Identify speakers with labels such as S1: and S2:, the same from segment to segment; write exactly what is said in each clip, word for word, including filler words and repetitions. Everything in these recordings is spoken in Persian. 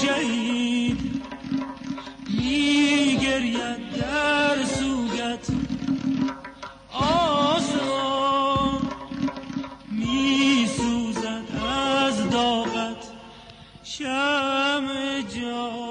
S1: شهید میگرید در سوگت آسان میسوزد از داغت شمع جان.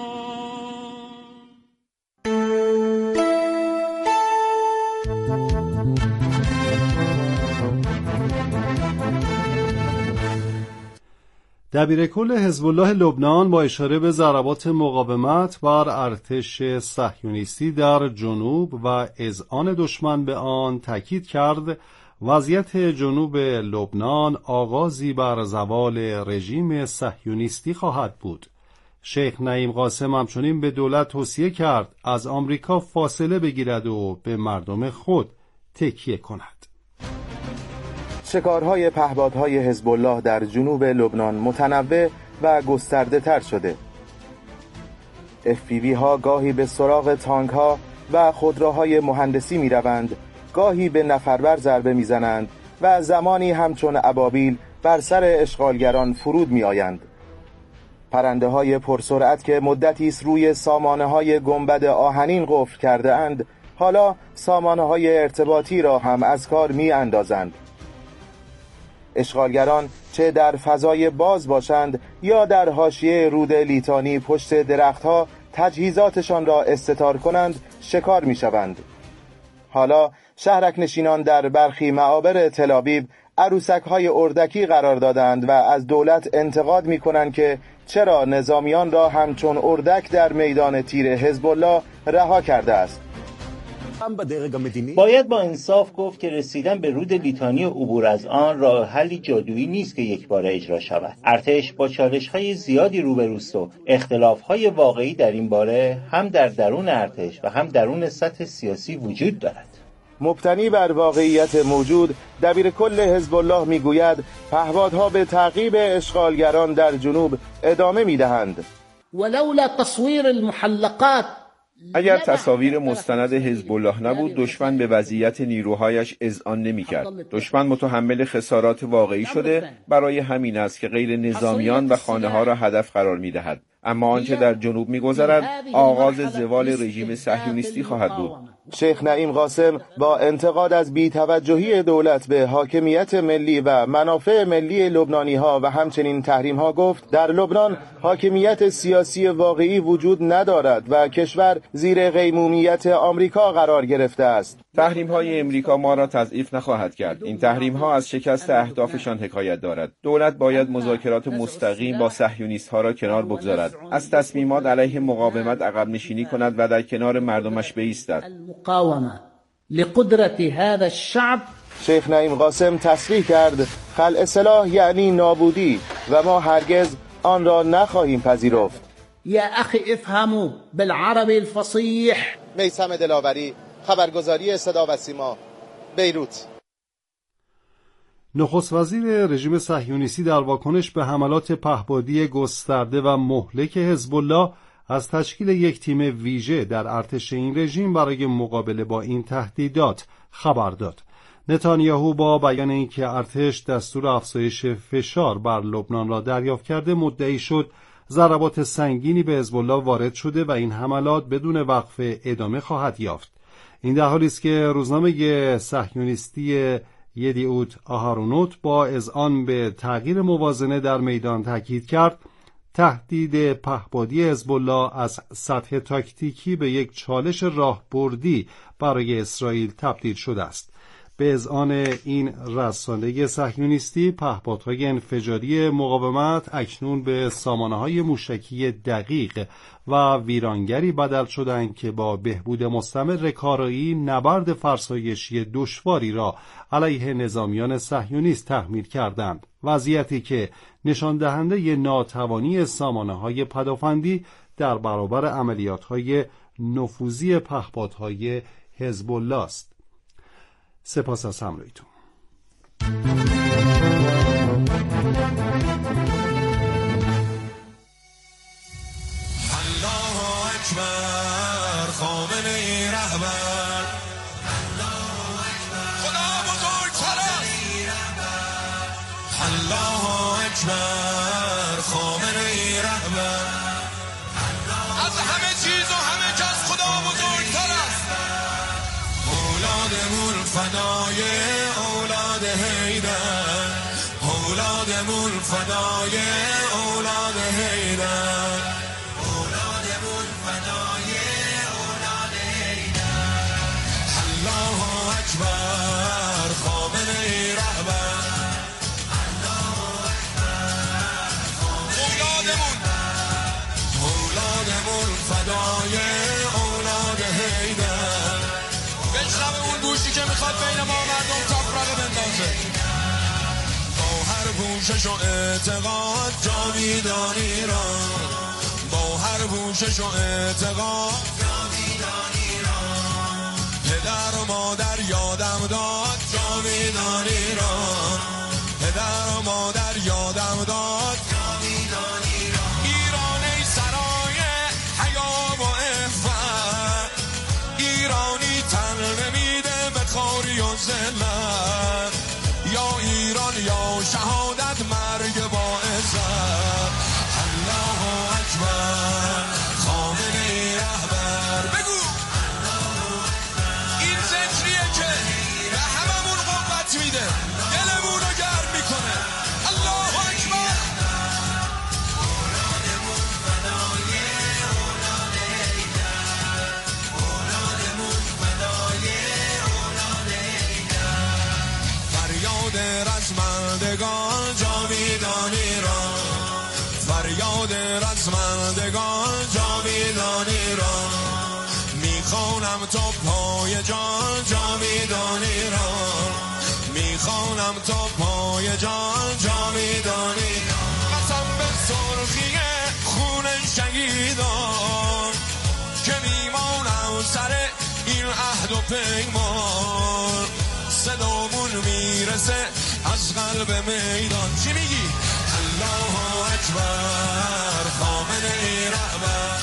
S2: دبیرکل حزب الله لبنان با اشاره به ضربات مقاومت بر ارتش صهیونیستی در جنوب و اذعان دشمن به آن تاکید کرد وضعیت جنوب لبنان آغازی بر زوال رژیم صهیونیستی خواهد بود. شیخ نعیم قاسم همچنین به دولت توصیه کرد از آمریکا فاصله بگیرد و به مردم خود تکیه کند.
S3: شکارهای پهپادهای حزب الله در جنوب لبنان متنوع و گسترده تر شده. اف پی وی ها گاهی به سراغ تانک ها و خودروهای مهندسی می روند، گاهی به نفربر ضربه می زنند و زمانی همچون ابابیل بر سر اشغالگران فرود می آیند. پرنده های پرسرعت که مدتی است روی سامانه های گنبد آهنین قفل کرده اند، حالا سامانه های ارتباطی را هم از کار می اندازند. اشغالگران چه در فضای باز باشند یا در حاشیه رود لیتانی پشت درختها تجهیزاتشان را استتار کنند شکار می شوند. حالا شهرک نشینان در برخی معابر تل‌آویو عروسک‌های اردکی قرار دادند و از دولت انتقاد می کنند که چرا نظامیان را همچون اردک در میدان تیر حزب الله رها کرده است.
S4: باید با انصاف گفت که رسیدن به رود لیتانی و عبور از آن راه حلی جادویی نیست که یک باره اجرا شود. ارتش با چالش‌های زیادی روبروست و اختلاف‌های واقعی در این باره هم در درون ارتش و هم درون سطح سیاسی وجود دارد.
S3: مبتنی بر واقعیت موجود، دبیرکل حزب الله میگوید پهپادها به تعقیب اشغالگران در جنوب ادامه میدهند.
S5: ولولا تصویر المحلقات،
S6: اگر تصاویر مستند حزب الله نبود دشمن به وضعیت نیروهایش اذعان نمی‌کرد. دشمن متحمل خسارات واقعی شده، برای همین است که غیر نظامیان و خانه‌ها را هدف قرار می‌دهد. اما آنچه در جنوب می‌گذرد آغاز زوال رژیم صهیونیستی خواهد بود.
S3: شیخ نعیم قاسم با انتقاد از بی‌توجهی دولت به حاکمیت ملی و منافع ملی لبنانی‌ها و همچنین تحریم‌ها گفت در لبنان حاکمیت سیاسی واقعی وجود ندارد و کشور زیر قیمومیت آمریکا قرار گرفته است.
S6: تحریم‌های امریکا ما را تضعیف نخواهد کرد. این تحریم‌ها از شکست اهدافشان حکایت دارد. دولت باید مذاکرات مستقیم با صهیونیست‌ها را کنار بگذارد. از تصمیمات علیه مقاومت عقب نشینی کند و در کنار مردمش بایستد.
S5: المقاومه لقدرت هذا الشعب.
S3: شیخ نعیم قاسم تصریح کرد خلع سلاح یعنی نابودی و ما هرگز آن را نخواهیم پذیرفت.
S5: یا اخی افهموا بالعربی الفصیح.
S3: میثم دلاوری، خبرگزاری صدا و سیما، بیروت.
S2: نخست وزیر رژیم صهیونیستی در واکنش به حملات پهپادی گسترده و مهلک حزب الله از تشکیل یک تیم ویژه در ارتش این رژیم برای مقابله با این تهدیدات خبر داد. نتانیاهو با بیان اینکه ارتش دستور افزایش فشار بر لبنان را دریافت کرده مدعی شد ضربات سنگینی به حزب الله وارد شده و این حملات بدون وقفه ادامه خواهد یافت. این در حالی است که روزنامه صهیونیستی یدیعوت آهارونوت با اذعان به تغییر موازنه در میدان تاکید کرد تهدید پهپادی حزب الله از سطح تاکتیکی به یک چالش راهبردی برای اسرائیل تبدیل شده است. به اذعان این رسانه صهیونیستی پهپادهای انفجاری مقاومت اکنون به سامانه‌های موشکی دقیق و ویرانگری بدل شدند که با بهبود مستمر کارایی نبرد فرسایشی دشواری را علیه نظامیان صهیونیست تحمیل کردند، وضعیتی که نشان دهنده ناتوانی سامانه‌های پدافندی در برابر عملیات‌های نفوذی پهپادهای حزب الله است. سپاس از همراهیتون.
S1: الله اکبر، خامنه‌ای رهبر. الله اکبر، خدا بزرگتر است. الله اکبر، خامنه‌ای رهبر. فدای اولاد حیدر، اولادمون فدای اولاد حیدر. الله اکبر خامنه ای رهبر، الله اکبر اولادمون، اولادمون فدای اولاد حیدر. بشنوه اون گوشی که میخواد بین ما مردم تفرقه بندازه. با هر پوشش و اعتقاد جاویدان ایران، با هر پوشش و اعتقاد جاویدان ایران. پدر و مادر یادم داد جاویدان ایران، پدر و مادر یادم داد جاویدان ایران. ایران ای سرای حیا و عفت، ایرانی تن نمیده به خواری و ذلت. یا ایران یا شهادت مرگ با عزت. الله اکبر خامنه ای رهبر. بگو این ذکریه که به هممون قوت میده، دلمون رو گرم میکنه. الله اکبر. اولادمون فدای اولاد حیدر، اولادمون فدای اولاد حیدر. فریاد رزمندگان جاویدان ایران، فریاد رزمندگان جاویدان ایران. میخوانم تو پای جان جاویدان ایران، میخوانم تو پای جان جاویدان ایران. قسم به سرخی خون شهیدان که میمانم سر این عهد و پیمان. صدامون میرسه از قلب میدان. چی میگی؟ الله اکبر خامنه ای رهبر،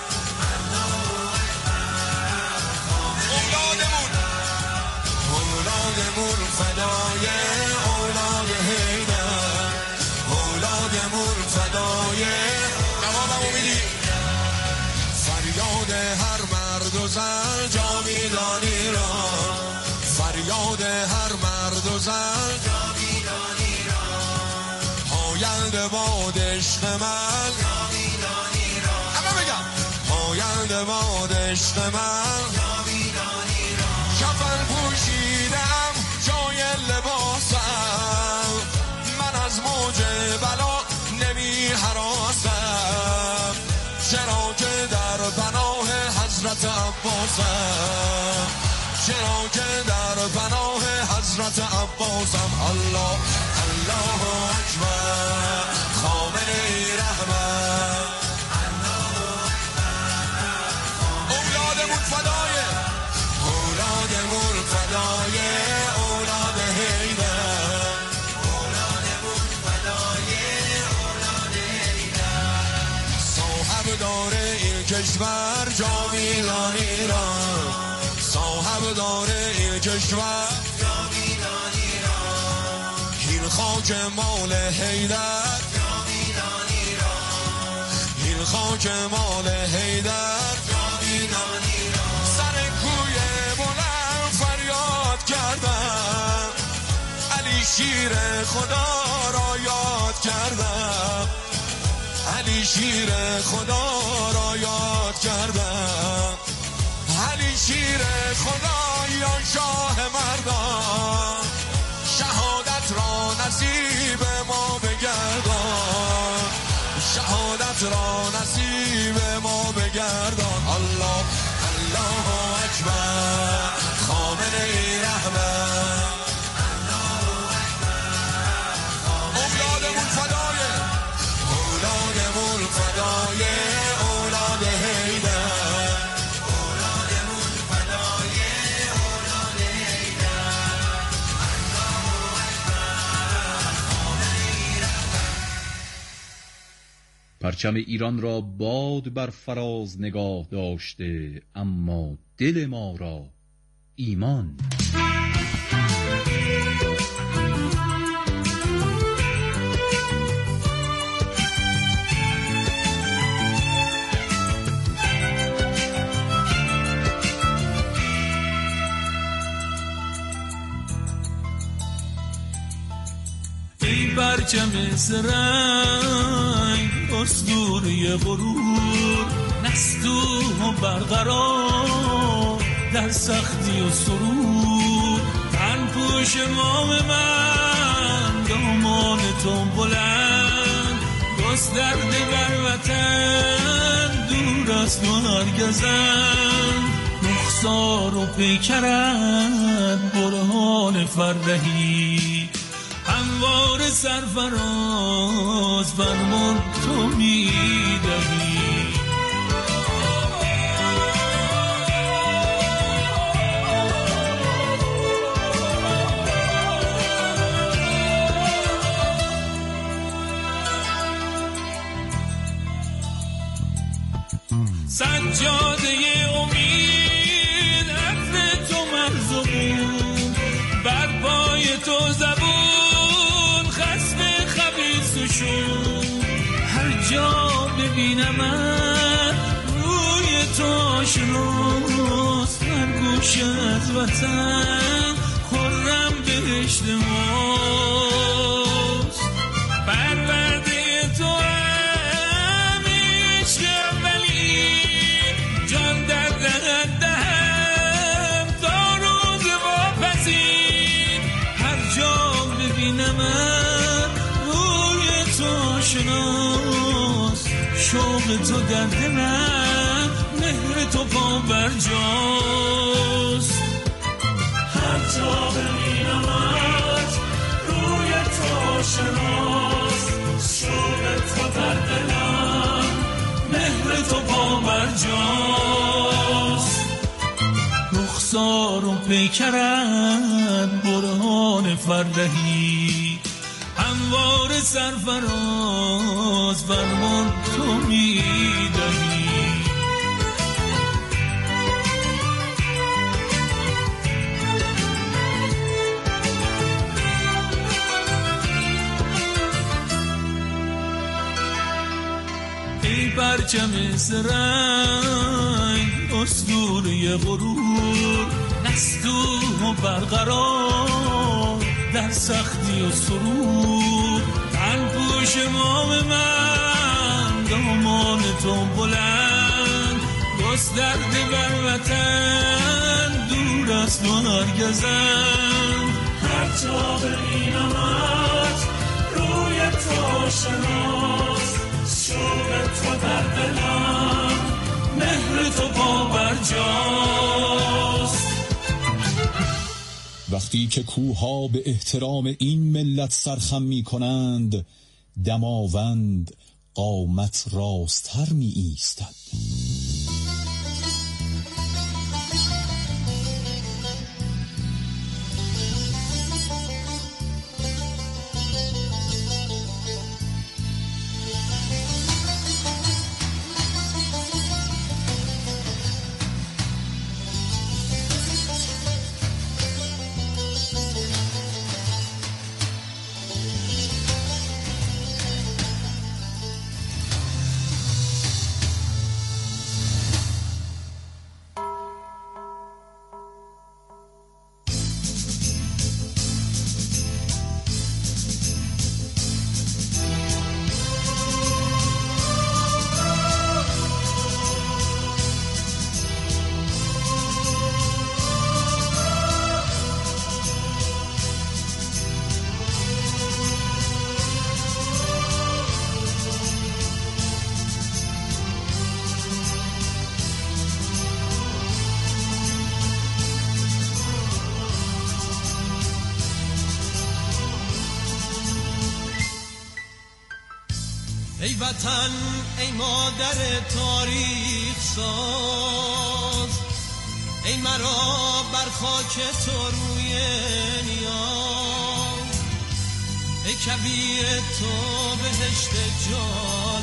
S1: اولادمون، اولادمون فدای اولاد حیدر، اولادمون فدای. جوابمو میدی؟ فریاد هر مرد و زن جاویدان ایران، فریاد هر مرد و زن جاویدان ایران. پاینده باد عشق من جاویدان ایران. همه بگم پاینده باد عشق من جاویدان ایران. کفن پوشیدم جای لباسم، من از موج بلا نمی هراسم. چرا که در پناه حضرت عباسم، چرا که در پناه حضرت عباسم. الله الله اکبر خامنه ای رهبر، اولادمون فدای، اولادمون فدای اولاد حیدر، اولادمون فدای اولاد حیدر. صاحب داره این کشور جاویدان ایران، صاحب داره این کشور جاویدان ایران. این خاک مال حیدر جاویدان ایران، این خاک مال حیدر جاویدان ایران. سر کوی بلند فریاد کردم، علی شیر خدا را یاد کردم، علی شیر خدا را یاد کردم. علی شیر خدا یا شاه مردان، شهادت را نصیب ما بگردان، شهادت را نصیب ما بگردان. الله الله اکبر خامنه ای رهبر، اولادمون فدای، اولادمون فدای اولاد حیدر، اولادمون فدای اولاد حیدر.
S7: پرچم ایران را باد بر فراز نگاه داشته، اما دل ما را ایمان.
S1: این
S8: پرچم سرنگ اسطوره غرور نستوه و برقرار در سختی و سرور تن پوش مام من دامان تو بلند گسترده بر وطن دور است و هرگزند رخسار و پیکرت برهان فرهی هموار سرفراز فرمان تو میدهی سجاده امید عطر تو مرزمون بر پای تو زبون خصم خبیث و شون هر جا ببینمت روی تو آشناست هر گوشه از وطن خرم بهشت ماست پرورده تو شوق تو در دلم مهر تو پا بر جاست هر جا ببینمت روی تو شناس شوق تو در دلم مهر تو پا بر جاست رخسار و پیکرت برهان فرهی هموار سرفراز فرمان تو میدهی ای پرچم سرنگ اسطوره غرور نستوه و برقرار در سختی و سرور تن پوش مام من دامان تو بلند گسترده بر وطن دور است و هرگزند هر جا ببینمت روی تو شناس شوق تو در دلم مهر تو پا بر جاست
S9: وقتی که کوها به احترام این ملت سرخم می کنند دماوند قامت راستر می ایستد
S8: ای وطن ای مادر تاریخ ساز ای مرا بر خاک تو روی نیاز ای کبیر تو بهشت جان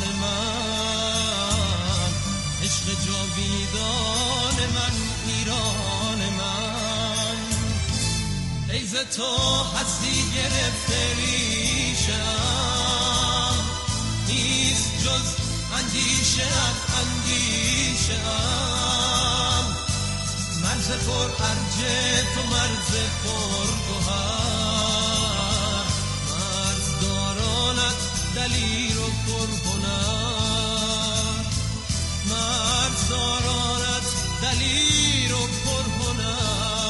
S8: من عشق جاویدان من ایران من ای ز تو هستی گرفته ریشم نیست جز اندیشه ات اندیشه ام مرز پر ارج تو مرز پر گوهر مرز دارا دلیر و پرهنر، مردارانت دلیر و پرهنر.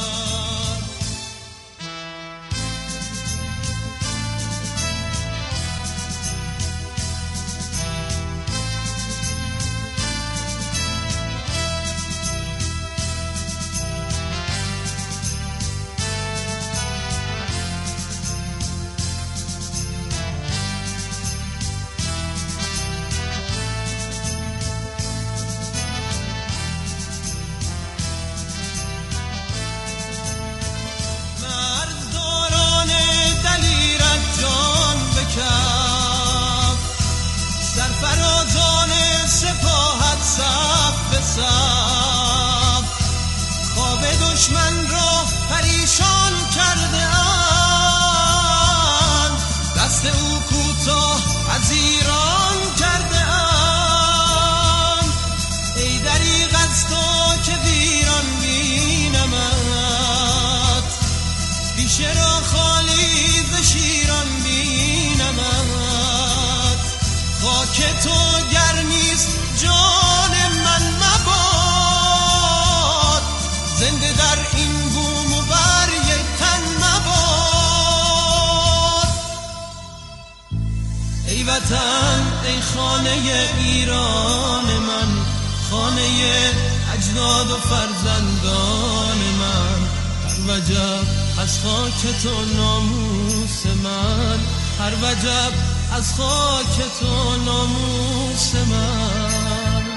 S8: سرفرازان سپاهت صف به صف، خواب دشمن را پریشان کرده اند، دست او کوتاه از ایران کرده اند. ای دریغ از تو که ویران بینمت، بیشه را خالی ز شیران بینمت. خاک تو گرمیست جان من مباد، زنده در این بوم و بر یک تن مباد. ای وطن ای خانه ایران من، خانه اجداد و فرزندان من. هر وجب از خاک تو ناموس من، هر وجب از خاک تو ناموس من.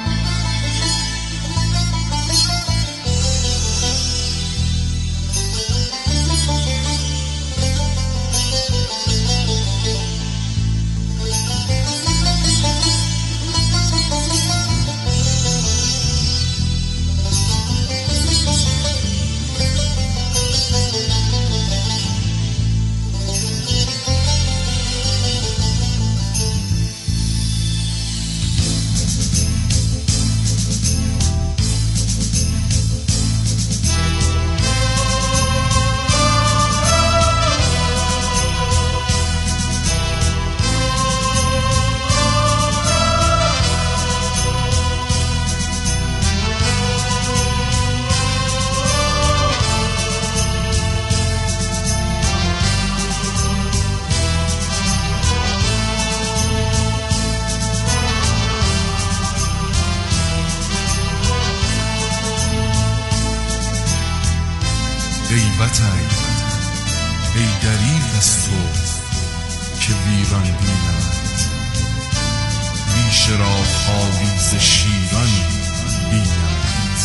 S10: ای وطن ای دریغ از تو که ویران بینمت، ریشه را خالی ز شیران بینمت.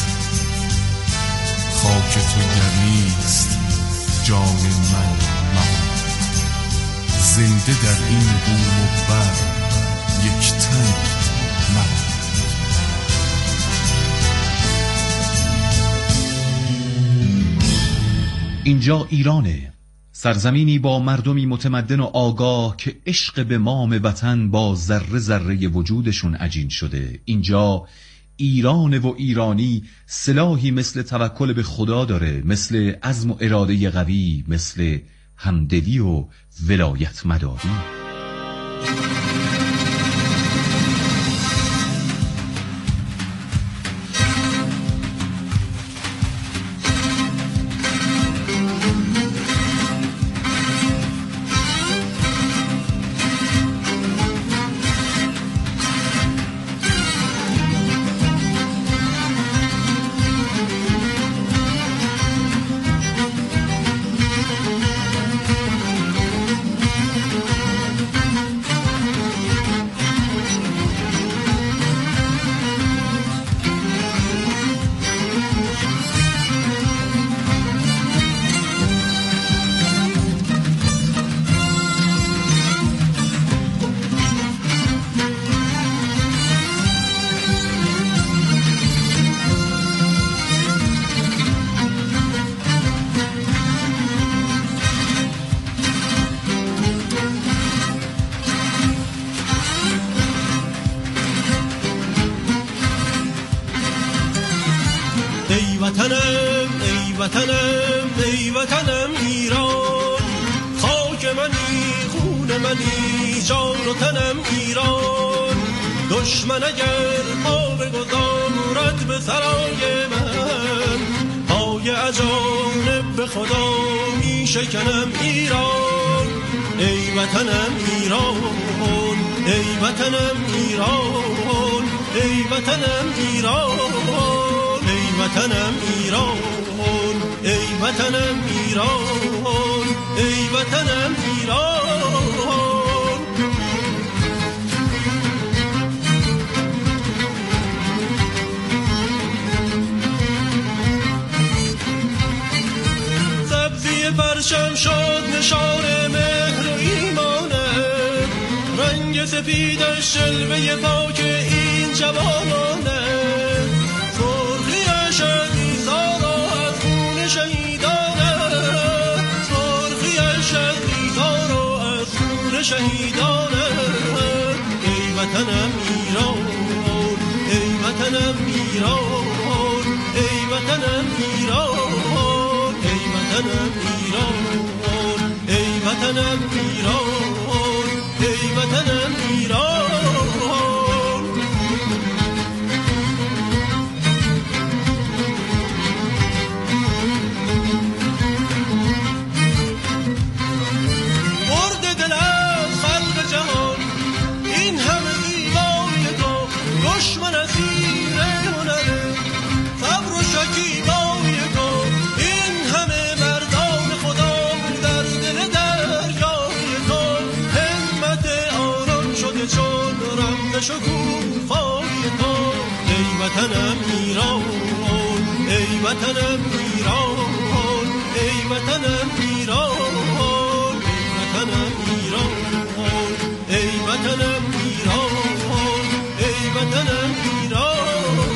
S10: خاک تو گرمیست جان من مباد، زنده در این بوم و بر یک تن مباد.
S7: اینجا ایرانه، سرزمینی با مردمی متمدن و آگاه که عشق به مام وطن با ذره ذره وجودشون عجین شده. اینجا ایران و ایرانی سلاحی مثل توکل به خدا داره، مثل عزم و اراده قوی، مثل همدلی و ولایت مداری.
S8: ای وطنم ای وطنم ای وطنم ایران، خاک منی خون منی جان و تنم ایران. دشمن اگر پا بگذارد به سرای من، پای اجانب به خدا می شکنم ایران. ای وطنم ایران، ای وطنم ایران، ای وطنم ایران، ای وطنم ایران، ای وطنم ایران، ای وطنم ایران. سبزی پرچم شد نشان مهر و ایمانه، رنگ سپیدش جلوه پاک این جوانانه. سرخیش ایزارا از خون شهیدانه، سرخیش ایزارا از خون شهیدانه. ای وطنم ایران، ای وطنم ایران، ای وطنم ایران، ای وطنم ایران، ای وطنم ایران، ای وطنم ایران. مرد دل از خلق جهان این همه زیبایی تو، دشمن از زیر هنره صبر و شکیبایی تو. این همه مردان خدا در دل دریای تو، همت آنان شده چون رمز شکوفای تو. ای وطنم ایران، ای وطنم ایران، ای وطنم ایران، ای وطنم ایران، ای وطنم ایران.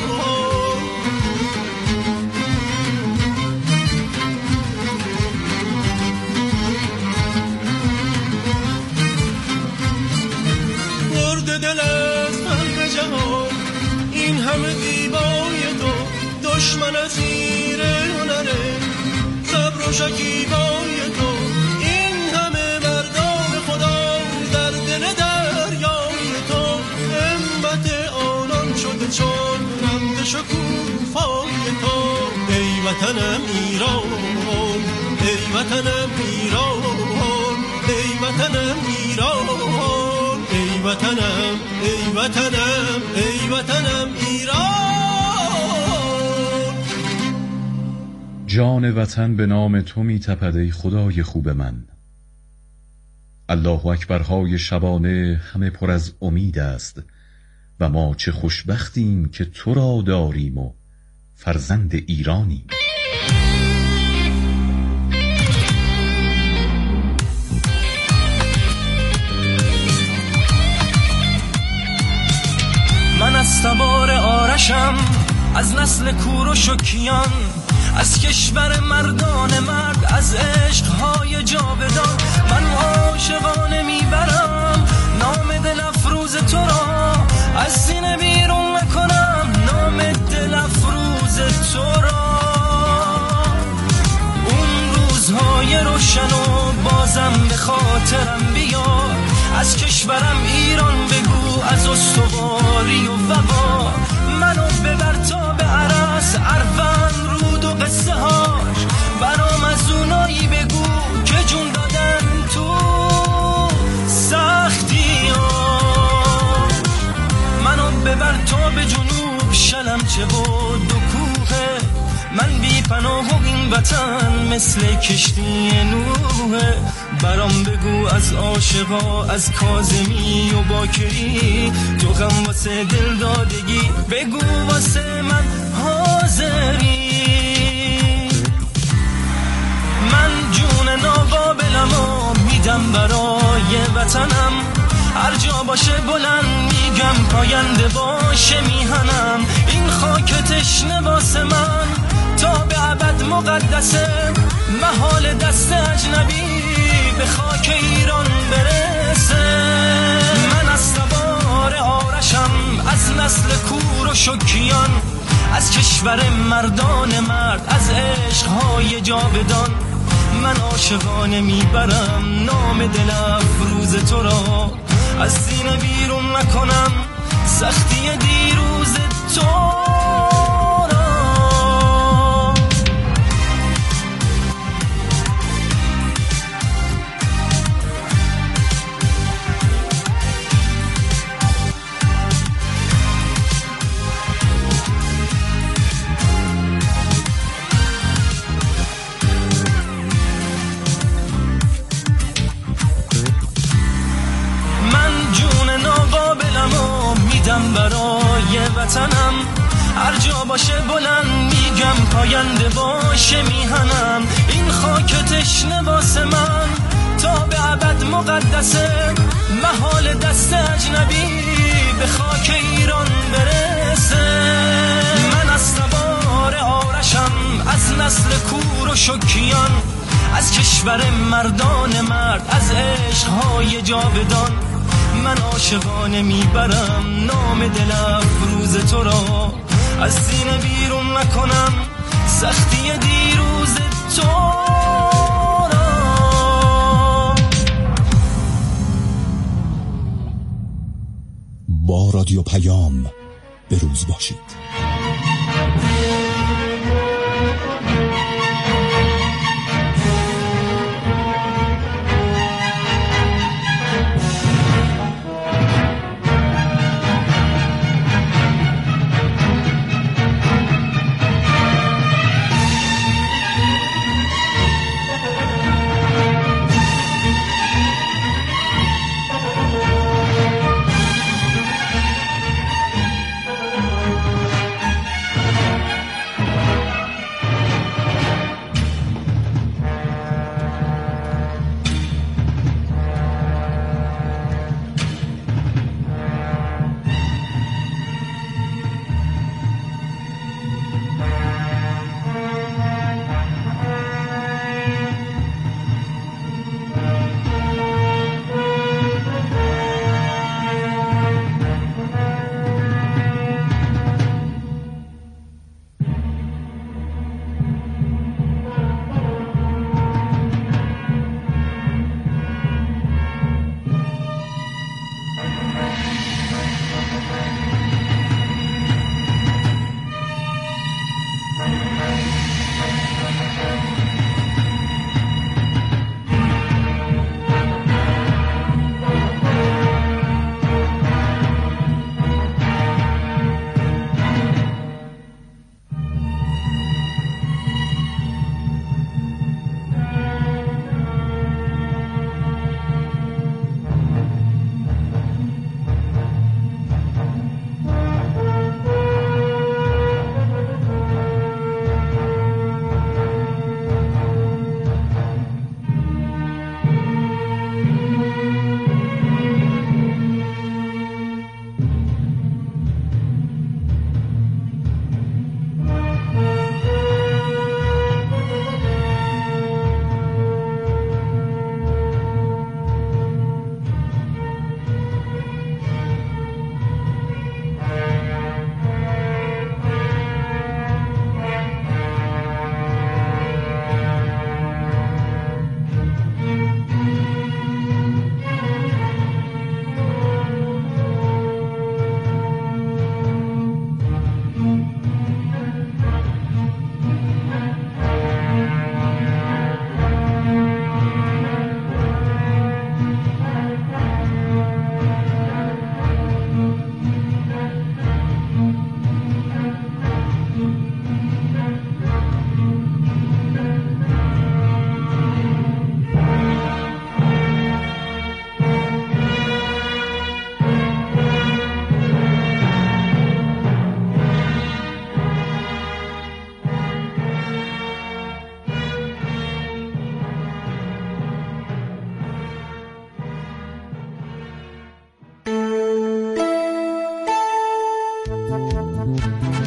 S8: مرد دل از خلق جهان این همه زیبای تو، دشمن از زیر هنره صبر و شکیبای تو. این همه مردان خدا در دل دریای تو، همت آنان شده چون رمز شکوفای تو. ای وطنم ایران، ای وطنم ایران، ای وطنم ایران، ای وطنم، ای وطنم، ای وطنم ایران.
S7: جان وطن به نام تو می تپد ای خدای خوب من. الله اکبرهای شبانه همه پر از امید است و ما چه خوشبختیم که تو را داریم و فرزند ایرانیم.
S11: من از تبار آرشم، از نسل کور و شکیان، از کشور مردان مرد، از عشقهای جاودان. من عاشقانه میبرم نام دل افروز تو را، از سینه بیرون نکنم نام دل افروز تو را. اون روزهای روشن و بازم به خاطرم بیار، از کشورم ایران بگو، از استواری و وبا. منو ببر تا به عرس، اروند، رود و قصه هاش. برام از اونایی بگو که جون دادن تو سختی ها. منو ببر تا به جنوب، شلمچه و دو کوه. من بی پناه و این وطن مثل کشتی نوحه. برام بگو از عاشقا، از کاظمی و باکری، تو غم واسه دل دادگی بگو واسه من حاضری. من جون ناقابلم و میدم برای وطنم، هر جا باشه بلند میگم، پاینده باشه میهنم. این خاک تشنه واسه من تا به ابد مقدسه، محال دست اجنبی به خاک ایران برسه. من از تبار آرشم، از نسل کور و شکیان، از کشور مردان مرد، از عشقهای جاودان. من عاشقانه میبرم نام دل افروز تو را، از سینه بیرون نکنم سختی دیروز تو را. برای وطنم هر جا باشه بلند میگم پاینده باشه میهنم. این خاک تشنه واسه من تا به ابد مقدسه، محال دست اجنبی به خاک ایران برسه. من از سوار آرشم از نسل کور و شکیان، از کشور مردان مرد، از عشقهای جاودان. من عاشقانه میبرم نام دل افروز تو را، از سینه بیرون نکنم سختی دیروز تو را.
S9: با رادیو پیام به روز باشید.